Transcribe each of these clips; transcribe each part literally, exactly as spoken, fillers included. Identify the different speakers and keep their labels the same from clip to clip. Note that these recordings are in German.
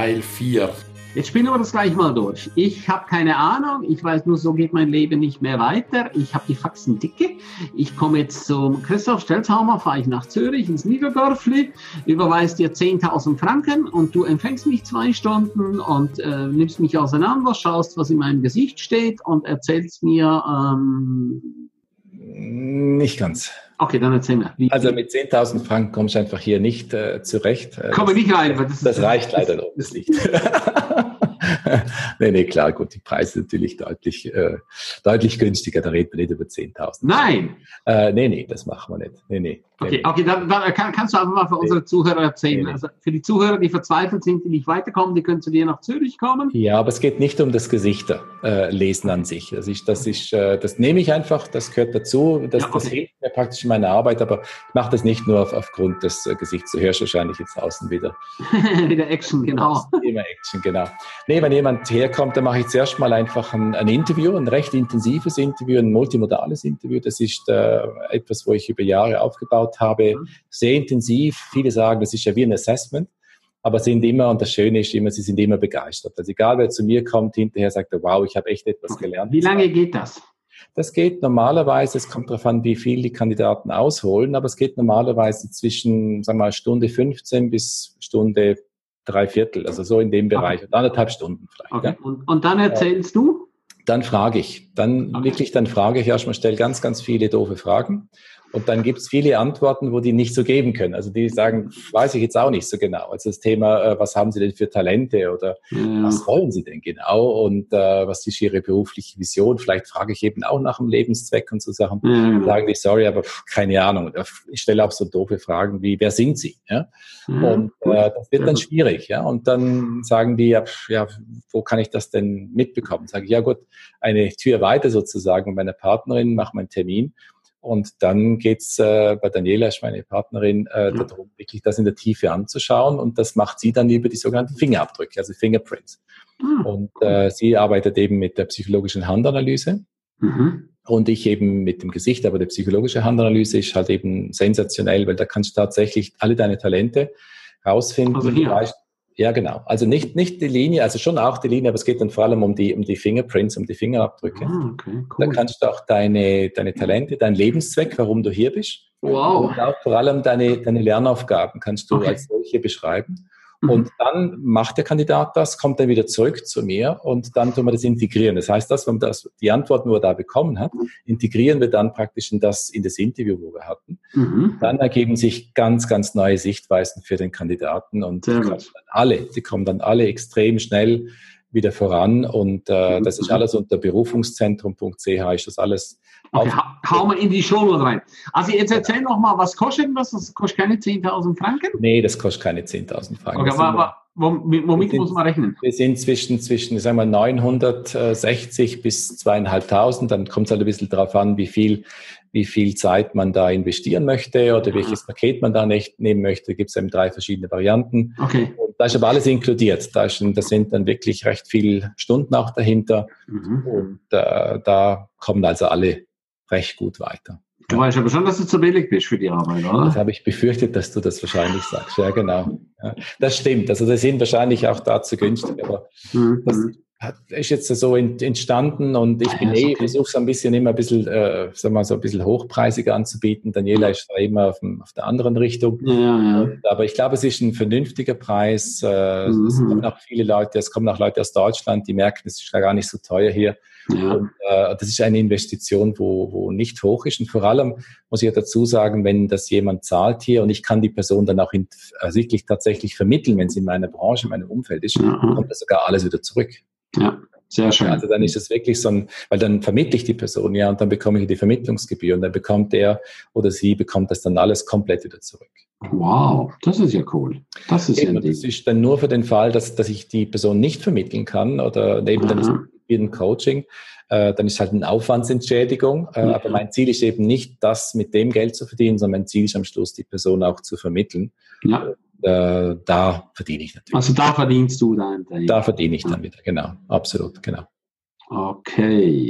Speaker 1: Teil vier.
Speaker 2: Jetzt spielen wir das gleich mal durch. Ich habe keine Ahnung, ich weiß nur, so geht mein Leben nicht mehr weiter. Ich habe die Faxen dicke. Ich komme jetzt zum Christoph Stelzheimer, fahre ich nach Zürich ins Niederdörfli, überweist dir zehntausend Franken und du empfängst mich zwei Stunden und äh, nimmst mich auseinander, schaust, was in meinem Gesicht steht und erzählst mir... Ähm
Speaker 3: Nicht ganz.
Speaker 2: Okay, dann erzähl mir. Wie,
Speaker 3: also mit zehntausend Franken kommst du einfach hier nicht äh, zurecht.
Speaker 2: Komme nicht rein.
Speaker 3: Das, das, das reicht leider noch nicht. nee, nee, klar, gut, die Preise sind natürlich deutlich, äh, deutlich günstiger, da reden wir nicht über zehntausend.
Speaker 2: Nein!
Speaker 3: Äh, nee, nee, das machen wir nicht. Nee, nee.
Speaker 2: Okay, okay, dann, dann kann, kannst du einfach mal für unsere nee. Zuhörer erzählen. Nee, nee. Also für die Zuhörer, die verzweifelt sind, die nicht weiterkommen, die können zu dir nach Zürich kommen.
Speaker 3: Ja, aber es geht nicht um das Gesichterlesen äh, an sich. Das, ist, das, ist, äh, das nehme ich einfach, das gehört dazu, das, ja, okay. das hilft mir praktisch in meiner Arbeit, aber ich mache das nicht nur auf, aufgrund des äh, Gesichts. Du hörst wahrscheinlich jetzt außen wieder.
Speaker 2: wieder Action, genau.
Speaker 3: Immer Action, genau. Nee, wenn jemand herkommt, dann mache ich zuerst mal einfach ein, ein Interview, ein recht intensives Interview, ein multimodales Interview. Das ist äh, etwas, wo ich über Jahre aufgebaut habe, mhm. sehr intensiv. Viele sagen, das ist ja wie ein Assessment, aber sind immer, und das Schöne ist immer, sie sind immer begeistert. Also egal, wer zu mir kommt, hinterher sagt er, wow, ich habe echt etwas gelernt.
Speaker 2: Wie lange geht das?
Speaker 3: Das geht normalerweise, es kommt darauf an, wie viel die Kandidaten ausholen, aber es geht normalerweise zwischen, sagen wir mal, Stunde fünfzehn bis Stunde drei Viertel, also so in dem Bereich, okay. anderthalb Stunden vielleicht.
Speaker 2: Okay.
Speaker 3: Ja.
Speaker 2: Und, und dann erzählst äh, du?
Speaker 3: Dann frage ich, dann okay. wirklich, dann frage ich erstmal, stelle ganz, ganz viele doofe Fragen. Und dann gibt es viele Antworten, wo die nicht so geben können. Also die sagen, weiß ich jetzt auch nicht so genau. Also das Thema, äh, was haben Sie denn für Talente oder ja. was wollen Sie denn genau und äh, was ist Ihre berufliche Vision? Vielleicht frage ich eben auch nach dem Lebenszweck und so Sachen. Ja. Sagen die, sorry, aber pff, keine Ahnung. Ich stelle auch so doofe Fragen wie, wer sind Sie? Ja? Ja. Und äh, das wird dann schwierig. Ja? Und dann sagen die, ja, pff, ja, wo kann ich das denn mitbekommen? Sage ich, ja gut, eine Tür weiter sozusagen, meine Partnerin, mache meinen Termin. Und dann geht's äh, bei Daniela, meine Partnerin, äh, ja. darum, wirklich das in der Tiefe anzuschauen. Und das macht sie dann über die sogenannten Fingerabdrücke, also Fingerprints. Mhm. Und äh, sie arbeitet eben mit der psychologischen Handanalyse. Mhm. Und ich eben mit dem Gesicht. Aber die psychologische Handanalyse ist halt eben sensationell, weil da kannst du tatsächlich alle deine Talente rausfinden.
Speaker 2: Also hier.
Speaker 3: Ja, genau. Also nicht, nicht die Linie, also schon auch die Linie, aber es geht dann vor allem um die, um die Fingerprints, um die Fingerabdrücke.
Speaker 2: Ah, okay, cool.
Speaker 3: Da kannst du auch deine, deine Talente, deinen Lebenszweck, warum du hier bist.
Speaker 2: Wow.
Speaker 3: Und auch vor allem deine, deine Lernaufgaben kannst du okay. als solche beschreiben. Und dann macht der Kandidat das, kommt dann wieder zurück zu mir und dann tun wir das integrieren. Das heißt, das, wenn wir das, die Antworten, die er da bekommen hat, integrieren wir dann praktisch in das, in das Interview, wo wir hatten. Mhm. Dann ergeben sich ganz, ganz neue Sichtweisen für den Kandidaten und die kommen dann alle, die kommen dann alle extrem schnell wieder voran und äh, das ist alles unter berufungszentrum punkt c h ist das alles.
Speaker 2: Okay, ha, hau mal in die Show rein. Also jetzt erzähl noch mal, was kostet das? Das kostet keine zehntausend Franken?
Speaker 3: Nee, das kostet keine zehntausend Franken.
Speaker 2: Okay, aber, aber womit, womit sind, muss man rechnen?
Speaker 3: Wir sind zwischen, zwischen sagen wir, neunhundertsechzig bis zweitausendfünfhundert. Dann kommt es halt ein bisschen darauf an, wie viel, wie viel Zeit man da investieren möchte oder welches Paket man da nicht nehmen möchte. Da gibt es eben drei verschiedene Varianten.
Speaker 2: Okay.
Speaker 3: Und da ist aber alles inkludiert. Da, ist, da sind dann wirklich recht viele Stunden auch dahinter. Mhm. Und äh, da kommen also alle recht gut weiter.
Speaker 2: Du weißt aber schon, dass du zu billig bist für die Arbeit, oder?
Speaker 3: Das habe ich befürchtet, dass du das wahrscheinlich sagst. Ja, genau. Ja, das stimmt. Also das sind wahrscheinlich auch dazu günstig. Aber mhm. das ist jetzt so entstanden und ich bin ja, eh, okay. versuche es ein bisschen immer ein bisschen, äh, sagen wir mal, so ein bisschen hochpreisiger anzubieten. Daniela ist da immer auf, dem, auf der anderen Richtung.
Speaker 2: Ja, ja.
Speaker 3: Und, aber ich glaube, es ist ein vernünftiger Preis. Äh, mhm. Es kommen auch viele Leute, es kommen auch Leute aus Deutschland, die merken, es ist ja gar nicht so teuer hier. Ja. Und äh, das ist eine Investition, wo, wo nicht hoch ist. Und vor allem muss ich ja dazu sagen, wenn das jemand zahlt hier und ich kann die Person dann auch in, also wirklich tatsächlich vermitteln, wenn sie in meiner Branche, in meinem Umfeld ist, ja. kommt das sogar alles wieder zurück.
Speaker 2: Ja, sehr schön.
Speaker 3: Also dann ist es wirklich so ein, weil dann vermittle ich die Person, ja, und dann bekomme ich die Vermittlungsgebühr und dann bekommt er oder sie bekommt das dann alles komplett wieder zurück.
Speaker 2: Wow, das ist ja cool. Das ist
Speaker 3: eben,
Speaker 2: ja
Speaker 3: das ist dann nur für den Fall, dass, dass ich die Person nicht vermitteln kann oder eben dann ist ein Coaching, äh, dann ist halt eine Aufwandsentschädigung. Äh, ja. Aber mein Ziel ist eben nicht, das mit dem Geld zu verdienen, sondern mein Ziel ist am Schluss, die Person auch zu vermitteln.
Speaker 2: Ja.
Speaker 3: Äh, da verdiene ich natürlich.
Speaker 2: Also da verdienst du dann?
Speaker 3: Da verdiene ich dann wieder, genau. Absolut, genau.
Speaker 2: Okay,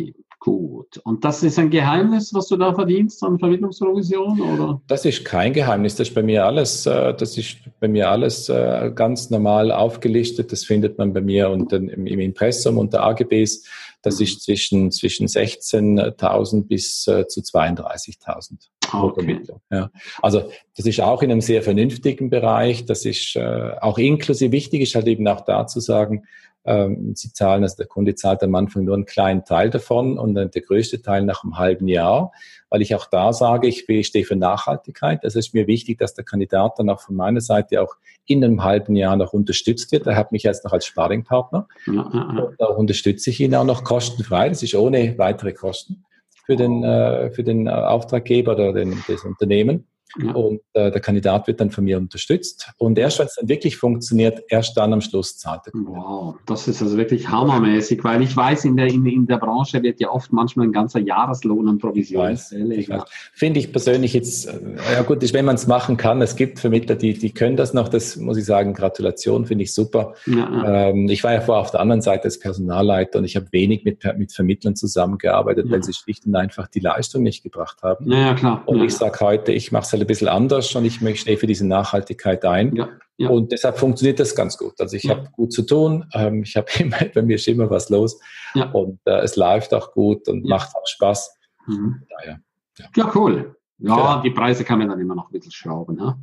Speaker 2: Gut. Und das ist ein Geheimnis, was du da verdienst an Vermittlungsprovision, oder?
Speaker 3: Das ist kein Geheimnis. Das ist bei mir alles, äh, das ist bei mir alles äh, ganz normal aufgelistet. Das findet man bei mir unter, im, im Impressum unter A G Bs. Das ist zwischen, zwischen sechzehntausend bis äh, zu zweiunddreißigtausend.
Speaker 2: Okay.
Speaker 3: Ja. Also das ist auch in einem sehr vernünftigen Bereich. Das ist äh, auch inklusive. Wichtig ist halt eben auch da zu sagen, ähm, Sie zahlen, also der Kunde zahlt am Anfang nur einen kleinen Teil davon und dann der größte Teil nach einem halben Jahr, weil ich auch da sage, ich stehe für Nachhaltigkeit. Also es ist mir wichtig, dass der Kandidat dann auch von meiner Seite auch in einem halben Jahr noch unterstützt wird. Er hat mich jetzt noch als Sparringpartner. Ja, ja, ja. Und auch unterstütze ich ihn auch noch kostenfrei. Das ist ohne weitere Kosten für den, äh, für den Auftraggeber oder den, das Unternehmen. Ja. Und äh, der Kandidat wird dann von mir unterstützt. Und erst, wenn es dann wirklich funktioniert, erst dann am Schluss zahlt der Kunde.
Speaker 2: Wow, das ist also wirklich hammermäßig, weil ich weiß, in der, in, in der Branche wird ja oft manchmal ein ganzer Jahreslohn an Provision fällig. Ja.
Speaker 3: Finde ich persönlich jetzt, ja gut, ist, wenn man es machen kann, es gibt Vermittler, die, die können das noch, das muss ich sagen, Gratulation, finde ich super. Ja, ja. Ähm, ich war ja vorher auf der anderen Seite als Personalleiter und ich habe wenig mit, mit Vermittlern zusammengearbeitet, ja. weil sie schlicht und einfach die Leistung nicht gebracht haben.
Speaker 2: Ja, ja klar.
Speaker 3: Und
Speaker 2: ja,
Speaker 3: ich sage heute, ich mache es halt ein bisschen anders und ich möchte für diese Nachhaltigkeit ein. Ja, ja. Und deshalb funktioniert das ganz gut. Also ich ja. habe gut zu tun, ähm, ich habe immer, bei mir ist immer was los ja. und äh, es läuft auch gut und ja. macht auch Spaß.
Speaker 2: Mhm. Daher, ja. ja, cool. Ja, ja, die Preise kann man dann immer noch ein bisschen schrauben. Ja?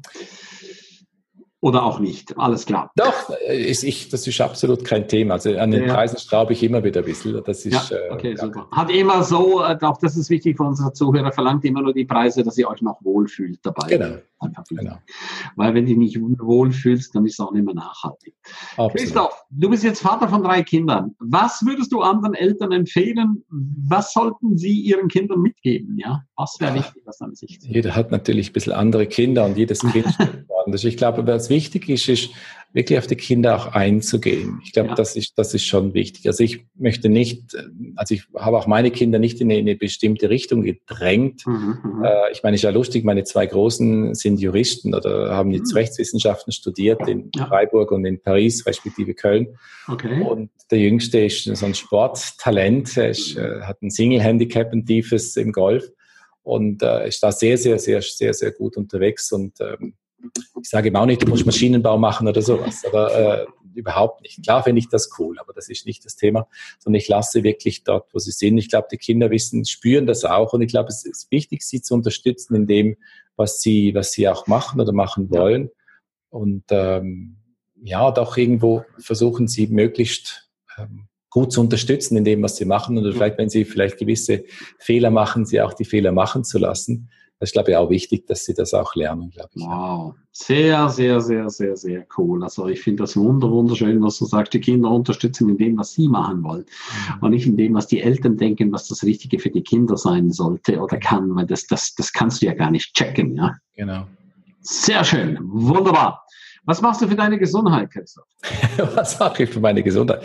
Speaker 2: Oder auch nicht, alles klar.
Speaker 3: Doch, ist ich, das ist absolut kein Thema. Also an den ja. Preisen schraube ich immer wieder ein bisschen. Das ist,
Speaker 2: ja, okay, äh, super. Hat immer so, auch das ist wichtig für unsere Zuhörer, verlangt immer nur die Preise, dass ihr euch noch wohlfühlt dabei.
Speaker 3: Genau. genau.
Speaker 2: Weil wenn du dich nicht wohlfühlst, dann ist es auch nicht mehr nachhaltig. Absolut. Christoph, du bist jetzt Vater von drei Kindern. Was würdest du anderen Eltern empfehlen? Was sollten sie ihren Kindern mitgeben? Ja, was wäre wichtig aus deiner Sicht?
Speaker 3: Jeder hat natürlich ein bisschen andere Kinder und jedes Kind anders. Ich glaube, was wichtig ist, ist wirklich auf die Kinder auch einzugehen. Ich glaube, ja. das ist, das ist schon wichtig. Also ich möchte nicht, also ich habe auch meine Kinder nicht in eine, in eine bestimmte Richtung gedrängt. Mhm, äh, ich meine, es ist ja lustig, meine zwei Großen sind Juristen oder haben jetzt mhm. Rechtswissenschaften studiert in ja. Freiburg und in Paris, respektive Köln. Okay. Und der Jüngste ist so ein Sporttalent. Er ist, äh, hat ein Single-Handicap, ein tiefes im Golf und äh, ist da sehr, sehr, sehr, sehr, sehr gut unterwegs und ähm, ich sage ihm auch nicht, du musst Maschinenbau machen oder sowas, aber äh, überhaupt nicht. Klar finde ich das cool, aber das ist nicht das Thema, sondern ich lasse wirklich dort, wo sie sind. Ich glaube, die Kinder wissen, spüren das auch und ich glaube, es ist wichtig, sie zu unterstützen in dem, was sie, was sie auch machen oder machen wollen. Und ähm, ja, doch irgendwo versuchen sie möglichst ähm, gut zu unterstützen in dem, was sie machen oder vielleicht, wenn sie vielleicht gewisse Fehler machen, sie auch die Fehler machen zu lassen. Das ist, glaube ich, auch wichtig, dass sie das auch lernen, glaube ich.
Speaker 2: Wow, sehr, sehr, sehr, sehr, sehr cool. Also ich finde das wunder, wunderschön, was du sagst, die Kinder unterstützen in dem, was sie machen wollen mhm. und nicht in dem, was die Eltern denken, was das Richtige für die Kinder sein sollte oder kann, weil das, das, das kannst du ja gar nicht checken. Ja?
Speaker 3: Genau.
Speaker 2: Sehr schön, wunderbar. Was machst du für deine Gesundheit, Christoph?
Speaker 3: Was mache ich für meine Gesundheit?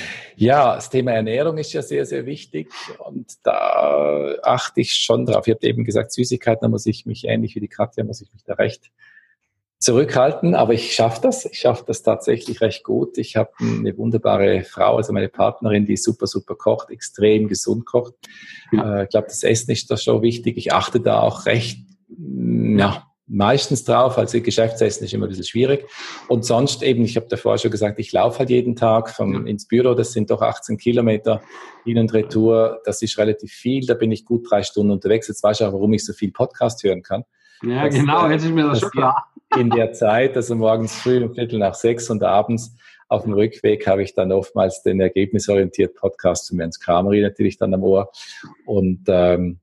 Speaker 3: Ja, das Thema Ernährung ist ja sehr, sehr wichtig und da achte ich schon drauf. Ich habe eben gesagt, Süßigkeiten, da muss ich mich, ähnlich wie die Katja, muss ich mich da recht zurückhalten, aber ich schaffe das. Ich schaffe das tatsächlich recht gut. Ich habe eine wunderbare Frau, also meine Partnerin, die super, super kocht, extrem gesund kocht. Ja. Ich glaube, das Essen ist da schon wichtig. Ich achte da auch recht, ja, meistens drauf, also Geschäftsessen ist immer ein bisschen schwierig. Und sonst eben, ich habe davor schon gesagt, ich laufe halt jeden Tag vom, ins Büro, das sind doch achtzehn Kilometer hin und retour, das ist relativ viel, da bin ich gut drei Stunden unterwegs. Jetzt weiß ich auch, warum ich so viel Podcast hören kann.
Speaker 2: Ja, das, genau, jetzt ist mir das schon klar.
Speaker 3: In der Zeit, also morgens früh um Viertel nach sechs und abends auf dem Rückweg habe ich dann oftmals den ergebnisorientierten Podcast von Ernst Kramery natürlich dann am Ohr und ähm,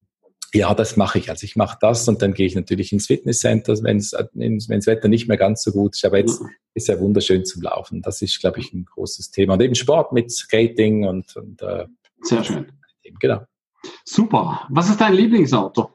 Speaker 3: ja, das mache ich. Also ich mache das und dann gehe ich natürlich ins Fitnesscenter, wenn es wenn das Wetter nicht mehr ganz so gut ist. Aber jetzt ist ja wunderschön zum Laufen. Das ist, glaube ich, ein großes Thema. Und eben Sport mit Skating und, und
Speaker 2: äh, sehr schön.
Speaker 3: Genau.
Speaker 2: Super. Was ist dein Lieblingsauto?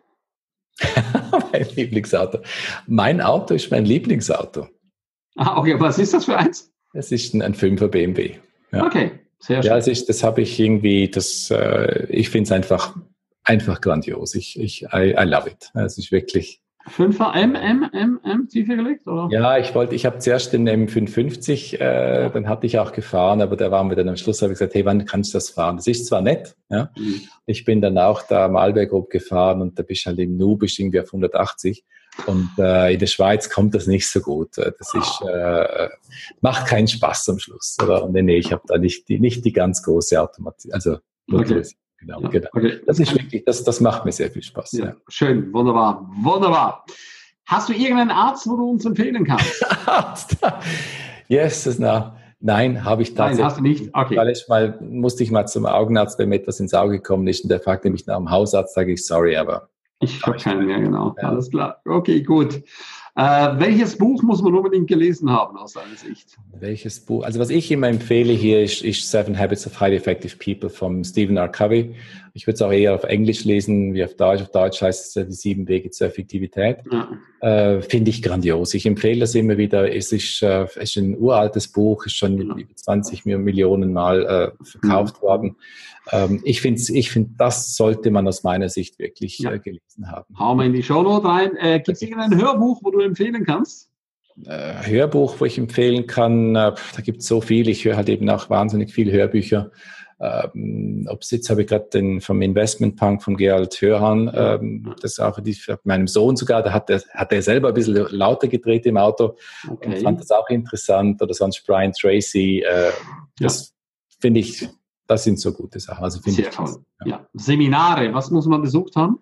Speaker 3: Mein Lieblingsauto. Mein Auto ist mein Lieblingsauto.
Speaker 2: Ah, okay. Was ist das für eins?
Speaker 3: Es ist ein, ein fünfer B M W.
Speaker 2: Ja. Okay, sehr schön.
Speaker 3: Ja, das, ist, das habe ich irgendwie, das, äh, ich finde es einfach Einfach grandios. Ich, ich, I, I love it. Es ist wirklich
Speaker 2: fünfer M, M, M, M tiefer gelegt, oder?
Speaker 3: Ja, ich wollte, ich habe zuerst den M fünfhundertfünfzig, äh, dann hatte ich auch gefahren, aber da waren wir dann am Schluss, habe ich gesagt, hey, wann kannst du das fahren? Das ist zwar nett, ja. Mhm. Ich bin dann auch da am Arlberg hoch gefahren und da bist halt im Nu, bist irgendwie auf hundertachtzig und äh, in der Schweiz kommt das nicht so gut. Das ist, äh, macht keinen Spaß am Schluss, oder? Und nee, nee, ich habe da nicht die, nicht die ganz große Automatik, also
Speaker 2: okay.
Speaker 3: Genau,
Speaker 2: ja,
Speaker 3: genau.
Speaker 2: Okay.
Speaker 3: Das ist wirklich, das, das macht mir sehr viel Spaß.
Speaker 2: Ja,
Speaker 3: ja.
Speaker 2: Schön, wunderbar, wunderbar. Hast du irgendeinen Arzt, wo du uns empfehlen kannst?
Speaker 3: Arzt? Yes, das na, nein, habe ich tatsächlich.
Speaker 2: Nein, hast du nicht? Okay.
Speaker 3: Weil ich mal, musste ich mal zum Augenarzt, wenn mir etwas ins Auge gekommen ist und der fragte mich nach dem Hausarzt, sage ich, sorry, aber...
Speaker 2: Ich habe keinen mehr, genau. Ja. Alles klar. Okay, gut. Äh, welches Buch muss man unbedingt gelesen haben aus deiner Sicht?
Speaker 3: Welches Buch? Also was ich immer empfehle hier ist, ist Seven Habits of Highly Effective People von Stephen R. Covey. Ich würde es auch eher auf Englisch lesen, wie auf Deutsch. Auf Deutsch heißt es die sieben Wege zur Effektivität. Ja. Äh, finde ich grandios. Ich empfehle das immer wieder. Es ist, äh, es ist ein uraltes Buch, ist schon ja. über zwanzig Millionen Mal äh, verkauft ja. worden. Ähm, ich finde, ich find, das sollte man aus meiner Sicht wirklich ja. äh, gelesen haben.
Speaker 2: Hauen wir in die Shownote rein. Äh, Gibt es irgendein Hörbuch, wo du empfehlen kannst?
Speaker 3: Äh, Hörbuch, wo ich empfehlen kann, äh, da gibt es so viel. Ich höre halt eben auch wahnsinnig viele Hörbücher. Ähm, ob es jetzt habe ich gerade den vom Investment Punk von Gerald Hörhan, ähm, das auch die, meinem Sohn sogar, da hat er hat er selber ein bisschen lauter gedreht im Auto okay. und fand das auch interessant. Oder sonst Brian Tracy, äh, das ja. finde ich, das sind so gute Sachen. Also finde
Speaker 2: Sehr
Speaker 3: ich,
Speaker 2: toll. Ja. Ja. Seminare, was muss man besucht haben?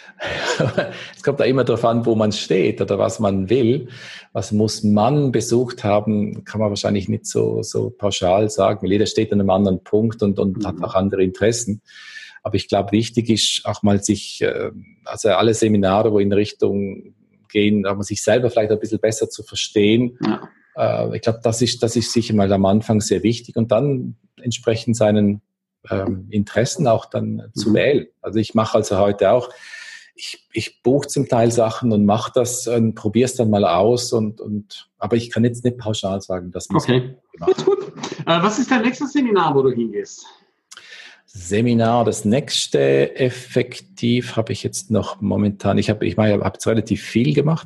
Speaker 3: Es kommt da immer darauf an, wo man steht oder was man will. Was muss man besucht haben, kann man wahrscheinlich nicht so, so pauschal sagen. Jeder steht an einem anderen Punkt und, und mhm. hat auch andere Interessen. Aber ich glaube, wichtig ist auch mal sich, also alle Seminare, wo in Richtung gehen, auch mal sich selber vielleicht ein bisschen besser zu verstehen. Ja. Ich glaube, das ist, das ist sicher mal am Anfang sehr wichtig und dann entsprechend seinen ähm, Interessen auch dann mhm. zu wählen. Also ich mache also heute auch Ich, ich buche zum Teil Sachen und mache das und probiere es dann mal aus. Und, und, aber ich kann jetzt nicht pauschal sagen, dass man
Speaker 2: okay. Gut, gut. Äh, was ist dein nächstes Seminar, wo du hingehst?
Speaker 3: Seminar, das nächste effektiv habe ich jetzt noch momentan. Ich habe ich meine, ich habe jetzt relativ viel gemacht.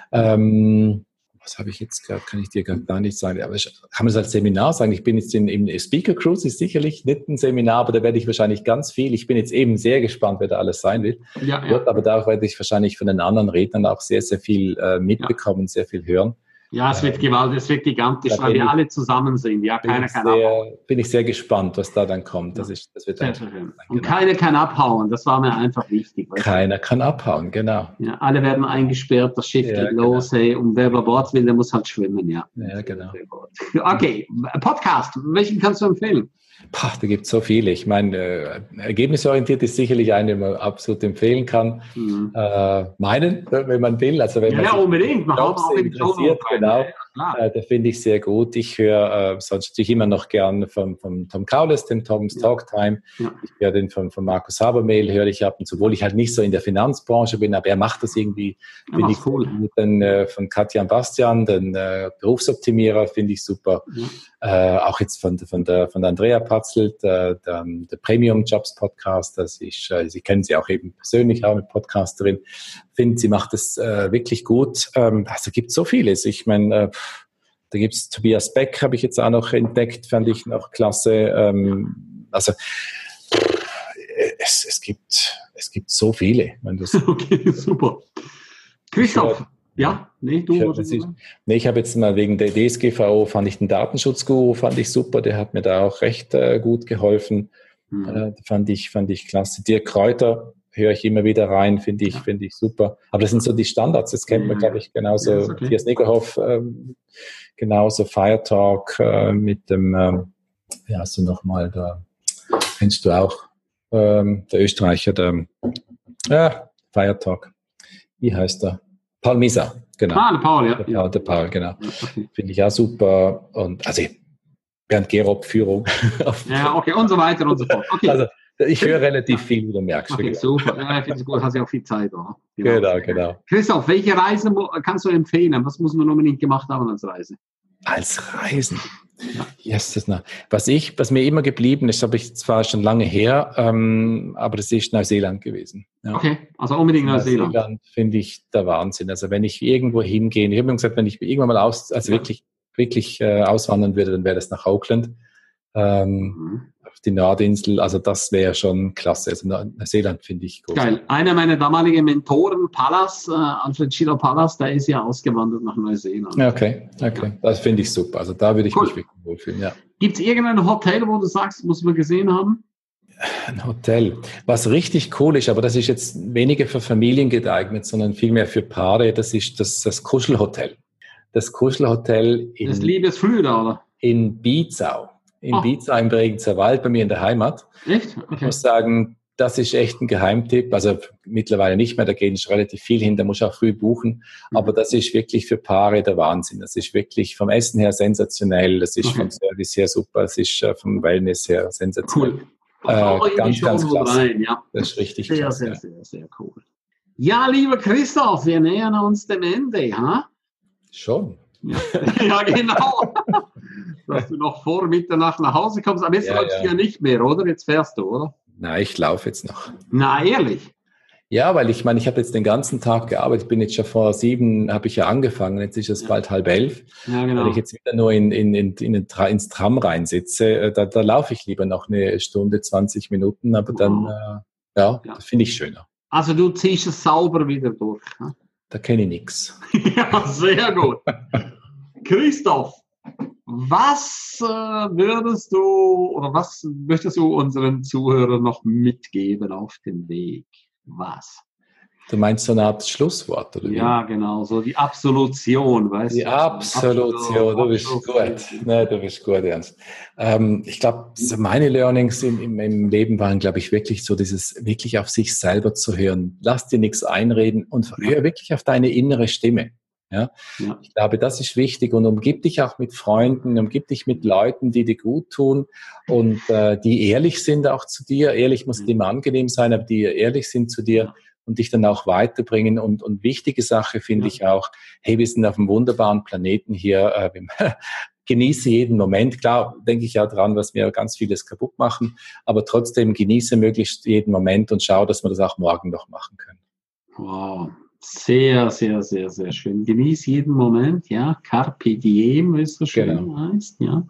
Speaker 3: Ähm, was habe ich jetzt gerade, kann ich dir gar nicht sagen. Aber ich, kann man das als Seminar sagen? Ich bin jetzt in, im Speaker Cruise, ist sicherlich nicht ein Seminar, aber da werde ich wahrscheinlich ganz viel. Ich bin jetzt eben sehr gespannt, wer da alles sein will. Ja, ja. Aber da werde ich wahrscheinlich von den anderen Rednern auch sehr, sehr viel äh, mitbekommen, ja. sehr viel hören.
Speaker 2: Ja, es wird ähm, gewaltig, es wird gigantisch, weil wir ich, alle zusammen sind. Ja, keiner kann
Speaker 3: sehr,
Speaker 2: abhauen.
Speaker 3: Bin ich sehr gespannt, was da dann kommt. Das, ist, das wird
Speaker 2: sehr schön. Und genau. Keiner kann abhauen, das war mir einfach wichtig.
Speaker 3: Keiner du? kann abhauen, genau.
Speaker 2: Ja, alle werden eingesperrt, das Schiff ja, geht genau. los, hey, und wer über Bord will, der muss halt schwimmen, ja.
Speaker 3: Ja, genau.
Speaker 2: Okay, Podcast, welchen kannst du empfehlen?
Speaker 3: Pah, da gibt es so viele. Ich meine, äh, ergebnisorientiert ist sicherlich einen, den man absolut empfehlen kann. Mhm. Äh, meinen, wenn man will. Also wenn
Speaker 2: ja,
Speaker 3: man
Speaker 2: ja,
Speaker 3: sich
Speaker 2: unbedingt. Man
Speaker 3: Jobs auch interessiert, genau. Ja, äh, da finde ich sehr gut. Ich höre äh, sonst natürlich immer noch gern von, von Tom Kaules, den Tom's ja. Talk Time. Ja. Ich höre den von, von Markus Habermehl, höre ich ab und zu, obwohl ich halt nicht so in der Finanzbranche bin, aber er macht das irgendwie, ja, finde ich cool. Gut. Dann äh, von Katja und Bastian, den äh, Berufsoptimierer, finde ich super. Ja. Äh, auch jetzt von, von, der, von der Andrea Patzelt, der, der, der Premium Jobs Podcast, das ist, äh, Sie kennen sie auch eben persönlich, auch eine Podcasterin, finde, sie macht es äh, wirklich gut. Ähm, also gibt so vieles. Ich meine, äh, da gibt's Tobias Beck, habe ich jetzt auch noch entdeckt, fand ich noch klasse. Ähm, also es, es gibt es gibt so viele. Wenn das
Speaker 2: okay, super. Christoph. Ja, nee, du.
Speaker 3: Ich, hab, ist, nee, ich habe jetzt mal wegen der D S G V O, fand ich den Datenschutzguru, fand ich super, der hat mir da auch recht äh, gut geholfen. Mhm. Äh, fand ich, fand ich klasse. Dirk Kräuter höre ich immer wieder rein, finde ich, ja. finde ich super. Aber das sind so die Standards, das kennt man, ja, glaube ich, genauso. Ja, okay. Matthias Negerhoff, ähm, genauso Fire Talk äh, mit dem, ähm, wie heißt du nochmal, da kennst du auch, ähm, der Österreicher, der, ja, Fire Talk. Wie heißt der? Paul Misa, genau.
Speaker 2: Ah, der Paul, ja.
Speaker 3: Der Paul, der Paul genau. Okay. Finde ich auch super. Und also Bernd Gerob, Führung.
Speaker 2: Ja, okay, und so weiter und so fort. Okay.
Speaker 3: Also ich höre relativ viel, wie du merkst.
Speaker 2: Okay, super. Ja, ich finde es gut, hast ja auch viel Zeit. Oder?
Speaker 3: Genau, genau. genau.
Speaker 2: Christoph, welche Reise kannst du empfehlen? Was muss man unbedingt gemacht haben als Reise?
Speaker 3: Als Reisen?
Speaker 2: Ja.
Speaker 3: Yes, das noch. Was ich, was mir immer geblieben ist, habe ich zwar schon lange her, ähm, aber das ist Neuseeland gewesen. Ja.
Speaker 2: Okay, also unbedingt Neuseeland.
Speaker 3: Neuseeland finde ich der Wahnsinn. Also wenn ich irgendwo hingehe, ich habe mir gesagt, wenn ich irgendwann mal aus, also
Speaker 2: Ja.
Speaker 3: wirklich, wirklich äh, auswandern würde, dann wäre das nach Auckland, ähm,
Speaker 2: Mhm.
Speaker 3: auf die Nordinsel. Also das wäre schon klasse. Also Neuseeland finde ich großartig.
Speaker 2: Geil. Einer meiner damaligen Mentoren, Pallas, äh, Alfred Schiller Pallas, der ist ja ausgewandert nach Neuseeland.
Speaker 3: Okay, okay. Das finde ich super. Also da würde ich
Speaker 2: Cool.
Speaker 3: mich wirklich wohlfühlen, ja.
Speaker 2: Gibt es irgendein Hotel, wo du sagst, muss man gesehen haben?
Speaker 3: Ein Hotel. Was richtig cool ist, aber das ist jetzt weniger für Familien geeignet, sondern vielmehr für Paare, das ist das, das Kuschelhotel. Das Kuschelhotel in,
Speaker 2: Das Liebesflüder, oder?
Speaker 3: in Bizau. In
Speaker 2: Oh.
Speaker 3: Bizau im Bregenzer Wald, bei mir in der Heimat.
Speaker 2: Echt?
Speaker 3: Ich
Speaker 2: Okay.
Speaker 3: muss sagen, das ist echt ein Geheimtipp. Also mittlerweile nicht mehr, da geht es relativ viel hin, da muss ich auch früh buchen. Aber das ist wirklich für Paare der Wahnsinn. Das ist wirklich vom Essen her sensationell, das ist
Speaker 2: Okay.
Speaker 3: vom Service her super, das ist äh, vom Wellness her sensationell.
Speaker 2: Cool. Äh,
Speaker 3: ganz, ganz klasse.
Speaker 2: Rein, ja.
Speaker 3: Das ist richtig
Speaker 2: Sehr,
Speaker 3: klasse.
Speaker 2: sehr, sehr, sehr cool. Ja, lieber Christoph, wir nähern uns dem Ende. Ha?
Speaker 3: Schon.
Speaker 2: Ja, ja genau. Dass du noch vor Mitternacht nach Hause kommst. Aber jetzt
Speaker 3: Ja,
Speaker 2: läufst
Speaker 3: ja.
Speaker 2: du ja nicht mehr, oder? Jetzt fährst du, oder?
Speaker 3: Nein, ich laufe jetzt noch.
Speaker 2: Na, ehrlich?
Speaker 3: Ja, weil ich meine, ich habe jetzt den ganzen Tag gearbeitet. Ich bin jetzt schon vor sieben, habe ich ja angefangen. Jetzt ist es
Speaker 2: Ja.
Speaker 3: bald halb elf.
Speaker 2: Ja, genau.
Speaker 3: Wenn ich jetzt wieder nur in, in, in, in den Tra- ins Tram reinsitze, äh, da, da laufe ich lieber noch eine Stunde, zwanzig Minuten. Aber dann,
Speaker 2: Wow.
Speaker 3: äh, ja,
Speaker 2: Ja.
Speaker 3: das finde ich schöner.
Speaker 2: Also du ziehst es sauber wieder durch. Ne?
Speaker 3: Da kenne ich nichts.
Speaker 2: Ja, sehr gut. Christoph, was äh, würdest du oder was möchtest du unseren Zuhörern noch mitgeben auf dem Weg? Was?
Speaker 3: Du meinst so eine Art Schlusswort, oder wie?
Speaker 2: Ja, genau, so die Absolution, weißt
Speaker 3: Die
Speaker 2: du?
Speaker 3: Absolution, du bist
Speaker 2: Absolution.
Speaker 3: gut. Nein, du bist gut, Ernst. Ähm, ich glaube, so meine Learnings im, im, im Leben waren, glaube ich, wirklich so dieses, wirklich auf sich selber zu hören. Lass dir nichts einreden und hör wirklich auf deine innere Stimme. Ja?
Speaker 2: Ja.
Speaker 3: Ich glaube, das ist wichtig und umgib dich auch mit Freunden, umgib dich mit Leuten, die dir gut tun und äh, die ehrlich sind auch zu dir. Ehrlich muss nicht immer angenehm sein, aber die ehrlich sind zu dir.
Speaker 2: Ja.
Speaker 3: Und dich dann auch weiterbringen. Und, und wichtige Sache finde
Speaker 2: Ja.
Speaker 3: ich auch, hey, wir sind auf einem wunderbaren Planeten hier. Äh, genieße jeden Moment. Klar, denke ich ja dran, was wir ganz vieles kaputt machen. Aber trotzdem genieße möglichst jeden Moment und schau, dass wir das auch morgen noch machen können.
Speaker 2: Wow. Sehr, sehr, sehr, sehr schön. Genieß jeden Moment, ja. Carpe diem, wie es so schön
Speaker 3: Genau.
Speaker 2: heißt, ja.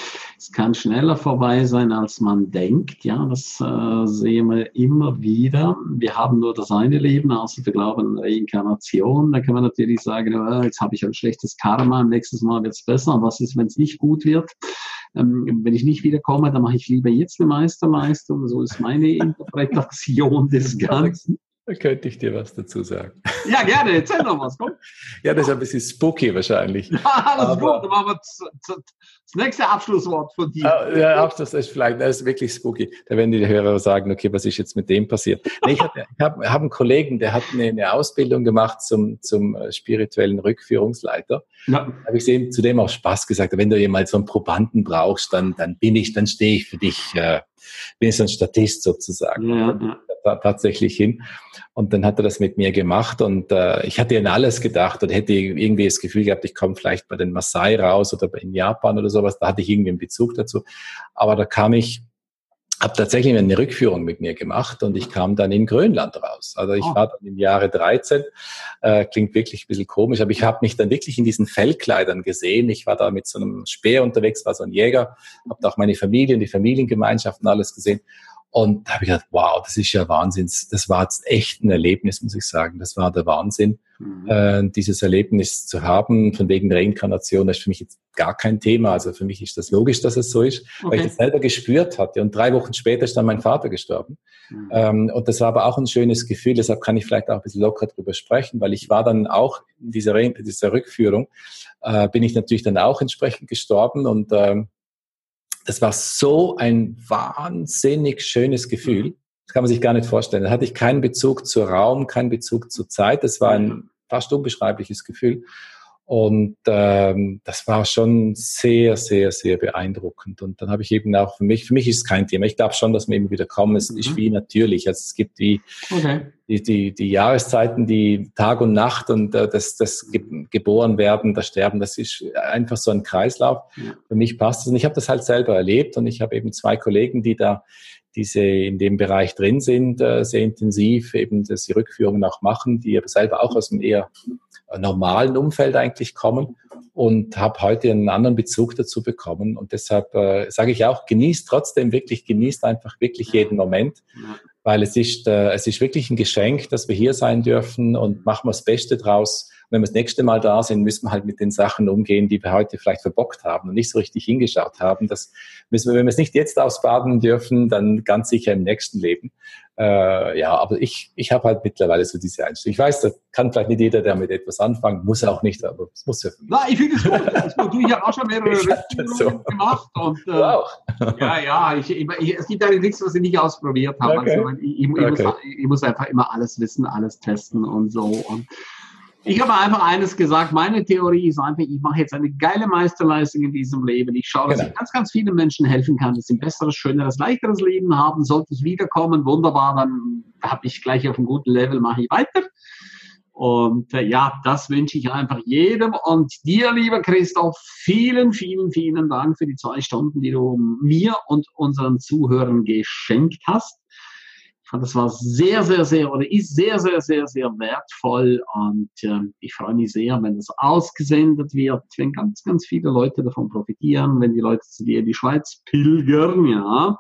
Speaker 2: Es kann schneller vorbei sein, als man denkt, ja. Das äh, sehen wir immer wieder. Wir haben nur das eine Leben, also wir glauben an Reinkarnation. Da kann man natürlich sagen, oh, jetzt habe ich ein schlechtes Karma, nächstes Mal wird es besser. Und was ist, wenn es nicht gut wird? Ähm, wenn ich nicht wiederkomme, dann mache ich lieber jetzt eine Meisterleistung. So ist meine Interpretation des Ganzen.
Speaker 3: Da könnte ich dir was dazu sagen.
Speaker 2: Ja, gerne, erzähl noch was, komm.
Speaker 3: Ja, das ist ein bisschen spooky wahrscheinlich.
Speaker 2: Ja, alles
Speaker 3: Aber-
Speaker 2: gut, dann machen wir das, das nächste Abschlusswort von dir.
Speaker 3: Ah, ja, Abschluss ist vielleicht, das ist wirklich spooky. Da werden die Hörer sagen, okay, was ist jetzt mit dem passiert? Nee, ich habe hab, hab einen Kollegen, der hat eine, eine Ausbildung gemacht zum, zum spirituellen Rückführungsleiter.
Speaker 2: Ja.
Speaker 3: Da habe ich ihm zu dem auch Spaß gesagt, wenn du jemals so einen Probanden brauchst, dann, dann bin ich, dann stehe ich für dich, äh, bin ich so ein Statist sozusagen.
Speaker 2: Ja, ja.
Speaker 3: Da tatsächlich hin. Und dann hat er das mit mir gemacht und äh, ich hatte an alles gedacht und hätte irgendwie das Gefühl gehabt, ich komme vielleicht bei den Maasai raus oder in Japan oder sowas. Da hatte ich irgendwie einen Bezug dazu. Aber da kam ich, habe tatsächlich eine Rückführung mit mir gemacht und ich kam dann in Grönland raus. Also ich
Speaker 2: Oh.
Speaker 3: war dann im Jahre dreizehn, äh, klingt wirklich ein bisschen komisch, aber ich habe mich dann wirklich in diesen Fellkleidern gesehen. Ich war da mit so einem Speer unterwegs, war so ein Jäger, habe da auch meine Familie und die Familiengemeinschaften alles gesehen. Und da habe ich gedacht, wow, das ist ja Wahnsinn. Das war jetzt echt ein Erlebnis, muss ich sagen. Das war der Wahnsinn,
Speaker 2: Mhm.
Speaker 3: äh, dieses Erlebnis zu haben. Von wegen Reinkarnation, das ist für mich jetzt gar kein Thema. Also für mich ist das logisch, dass es so ist, weil ich
Speaker 2: Okay.
Speaker 3: das selber gespürt hatte. Und drei Wochen später ist dann mein Vater gestorben.
Speaker 2: Mhm.
Speaker 3: Ähm, und das war aber auch ein schönes Gefühl. Deshalb kann ich vielleicht auch ein bisschen locker drüber sprechen, weil ich war dann auch in dieser, Re- dieser Rückführung, äh, bin ich natürlich dann auch entsprechend gestorben und ähm, das war so ein wahnsinnig schönes Gefühl. Das kann man sich gar nicht vorstellen. Da hatte ich keinen Bezug zu Raum, keinen Bezug zur Zeit. Das war ein fast unbeschreibliches Gefühl. Und ähm, das war schon sehr, sehr, sehr beeindruckend. Und dann habe ich eben auch, für mich, für mich ist es kein Thema. Ich glaube schon, dass wir immer wieder kommen. Es mhm. ist wie natürlich. Also es gibt die, okay. die, die, die Jahreszeiten, die Tag und Nacht und äh, das, das ge- geboren werden, das Sterben, das ist einfach so ein Kreislauf. Ja. Für mich passt es. Und ich habe das halt selber erlebt. Und ich habe eben zwei Kollegen, die da diese in dem Bereich drin sind, äh, sehr intensiv eben dass die Rückführungen auch machen, die aber selber auch aus einem eher normalen Umfeld eigentlich kommen und habe heute einen anderen Bezug dazu bekommen. Und deshalb äh, sage ich auch, genießt trotzdem wirklich, genießt einfach wirklich jeden Moment, weil es ist, äh, es ist wirklich ein Geschenk, dass wir hier sein dürfen und machen wir das Beste draus. Und wenn wir das nächste Mal da sind, müssen wir halt mit den Sachen umgehen, die wir heute vielleicht verbockt haben und nicht so richtig hingeschaut haben. Das müssen wir, wenn wir es nicht jetzt ausbaden dürfen, dann ganz sicher im nächsten Leben. Äh, ja, aber ich, ich habe halt mittlerweile so diese Einstellung. Ich weiß, da kann vielleicht nicht jeder damit etwas anfangen, muss auch nicht, aber es muss ja.
Speaker 2: Na, ich finde es gut. Das gut. Du, ich habe auch schon mehrere Rückführungen so. gemacht. Und, äh, wow. Ja, ja, ich, ich, ich, es gibt eigentlich nichts, was ich nicht ausprobiert habe. Okay. Also, ich, ich, ich, okay. muss, ich muss einfach immer alles wissen, alles testen und so. Und ich habe einfach eines gesagt, meine Theorie ist einfach, ich mache jetzt eine geile Meisterleistung in diesem Leben. Ich schaue, dass genau. ich ganz, ganz vielen Menschen helfen kann, dass sie ein besseres, schöneres, leichteres Leben haben. Sollte ich wiederkommen, wunderbar, dann habe ich gleich auf einem guten Level, mache ich weiter. Und äh, ja, das wünsche ich einfach jedem. Und dir, lieber Christoph, vielen, vielen, vielen Dank für die zwei Stunden, die du mir und unseren Zuhörern geschenkt hast. Das war sehr, sehr, sehr, oder ist sehr, sehr, sehr, sehr wertvoll und äh, ich freue mich sehr, wenn das ausgesendet wird, wenn ganz, ganz viele Leute davon profitieren, wenn die Leute zu dir in die Schweiz pilgern, ja,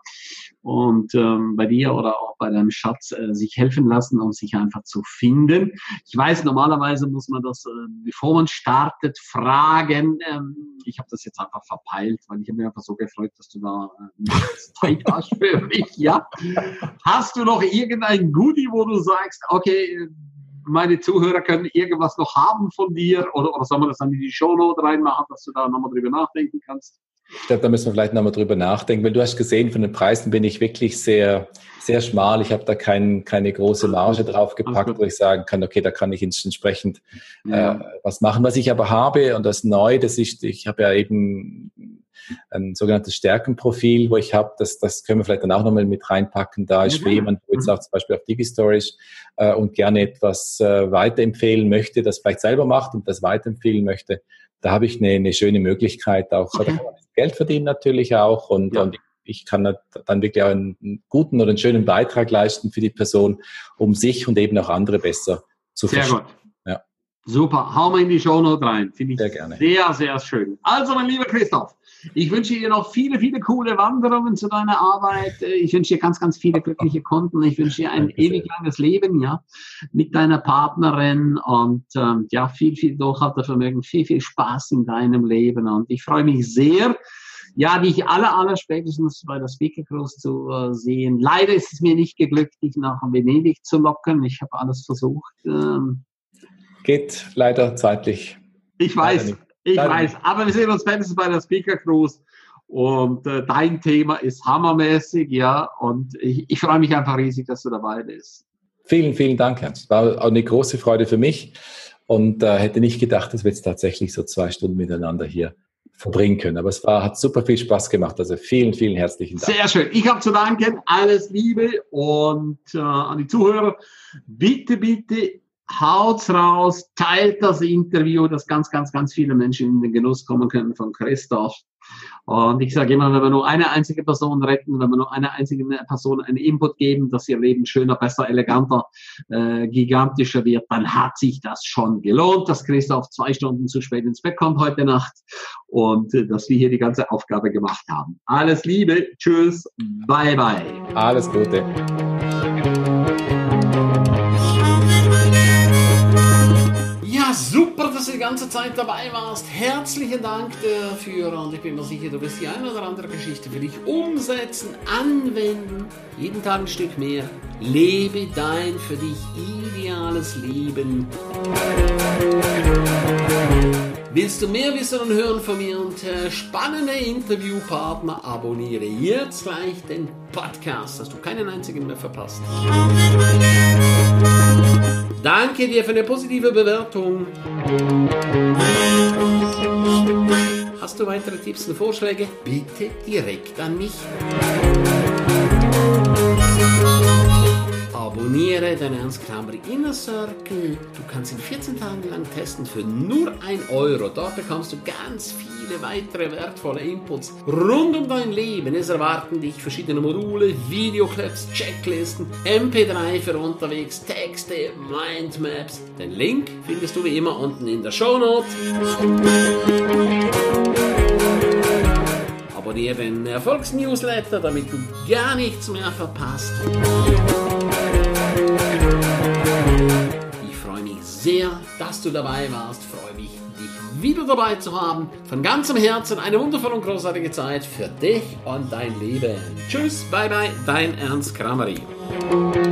Speaker 2: und ähm, bei dir oder auch bei deinem Schatz äh, sich helfen lassen, um sich einfach zu finden. Ich weiß, normalerweise muss man das, äh, bevor man startet, fragen. Ähm, ich habe das jetzt einfach verpeilt, weil ich habe mich einfach so gefreut, dass du da äh, Zeit hast für mich, ja. Hast du noch irgendein Goodie, wo du sagst, okay, meine Zuhörer können irgendwas noch haben von dir oder, oder sollen wir das dann in die Shownote reinmachen, dass du da nochmal drüber nachdenken kannst?
Speaker 3: Ich glaube, da müssen wir vielleicht nochmal drüber nachdenken, weil du hast gesehen, von den Preisen bin ich wirklich sehr, sehr schmal. Ich habe da kein, keine große Marge draufgepackt, wo ich sagen kann, okay, da kann ich entsprechend ja. äh, was machen. Was ich aber habe, und das neu, das ist, ich habe ja eben ein sogenanntes Stärkenprofil, wo ich habe, das, das können wir vielleicht dann auch nochmal mit reinpacken. Da ist für jemand, wo jetzt auch zum Beispiel auf Digistore ist äh, und gerne etwas äh, weiterempfehlen möchte, das vielleicht selber macht und das weiterempfehlen möchte, da habe ich eine, eine schöne Möglichkeit auch. Okay. Da kann man Geld verdienen natürlich auch und, ja. und ich kann dann wirklich auch einen guten oder einen schönen Beitrag leisten für die Person, um sich und eben auch andere besser zu verstehen.
Speaker 2: Sehr gut. Ja. Super, hau mal in die Shownote rein. Finde ich sehr, gerne. sehr, sehr schön. Also, mein lieber Christoph, ich wünsche dir noch viele, viele coole Wanderungen zu deiner Arbeit. Ich wünsche dir ganz, ganz viele glückliche Kunden. Ich wünsche dir ein Danke ewig sehr. langes Leben, ja, mit deiner Partnerin und ähm, ja, viel, viel Durchhaltevermögen, viel, viel Spaß in deinem Leben. Und ich freue mich sehr, ja, dich aller, aller spätestens bei der Speaker Cruise zu äh, sehen. Leider ist es mir nicht geglückt, dich nach Venedig zu locken. Ich habe alles versucht. Ähm,
Speaker 3: Geht leider zeitlich.
Speaker 2: Ich weiß. Ich Leider weiß, nicht. Aber wir sehen uns spätestens bei der Speaker Cruise und äh, dein Thema ist hammermäßig, ja, und ich, ich freue mich einfach riesig, dass du dabei bist.
Speaker 3: Vielen, vielen Dank, Ernst. War auch eine große Freude für mich und äh, hätte nicht gedacht, dass wir jetzt tatsächlich so zwei Stunden miteinander hier verbringen können. Aber es war, hat super viel Spaß gemacht. Also vielen, vielen herzlichen Dank.
Speaker 2: Sehr schön. Ich habe zu danken. Alles Liebe und äh, an die Zuhörer. Bitte, bitte haut's raus, teilt das Interview, dass ganz, ganz, ganz viele Menschen in den Genuss kommen können von Christoph. Und ich sage immer, wenn wir nur eine einzige Person retten, wenn wir nur eine einzige Person einen Input geben, dass ihr Leben schöner, besser, eleganter, äh, gigantischer wird, dann hat sich das schon gelohnt, dass Christoph zwei Stunden zu spät ins Bett kommt heute Nacht und äh, dass wir hier die ganze Aufgabe gemacht haben. Alles Liebe, tschüss, bye bye.
Speaker 3: Alles Gute.
Speaker 2: Super, dass du die ganze Zeit dabei warst. Herzlichen Dank dafür und ich bin mir sicher, du wirst die eine oder andere Geschichte für dich umsetzen, anwenden. Jeden Tag ein Stück mehr. Lebe dein für dich ideales Leben. Willst du mehr wissen und hören von mir und äh, spannende Interviewpartner? Abonniere jetzt gleich den Podcast, dass du keinen einzigen mehr verpasst. Danke dir für eine positive Bewertung. du weitere Tipps und Vorschläge? Bitte direkt an mich. Abonniere den Ernst Krameri Inner Circle. Du kannst ihn vierzehn Tage lang testen für nur ein Euro. Dort bekommst du ganz viele weitere wertvolle Inputs rund um dein Leben. Es erwarten dich verschiedene Module, Videoclips, Checklisten, M P drei für unterwegs, Texte, Mindmaps. Den Link findest du wie immer unten in der Shownote. Abonniere den Erfolgsnewsletter, damit du gar nichts mehr verpasst. Ich freue mich sehr, dass du dabei warst. Freue mich, dich wieder dabei zu haben. Von ganzem Herzen eine wundervolle und großartige Zeit für dich und dein Leben. Tschüss, bye bye, dein Ernst Krameri.